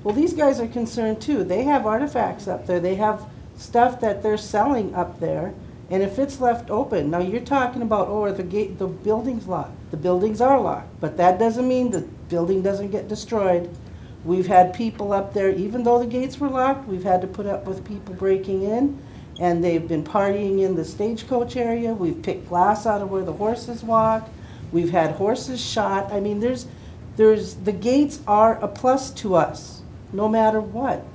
Well, these guys are concerned too. They have artifacts up there. They have stuff that they're selling up there. And if it's left open, now you're talking about, oh, the gate, the building's locked. The buildings are locked, but that doesn't mean the building doesn't get destroyed. We've had people up there, even though the gates were locked, we've had to put up with people breaking in, and they've been partying in the stagecoach area. We've picked glass out of where the horses walk. We've had horses shot. I mean, the gates are a plus to us, no matter what.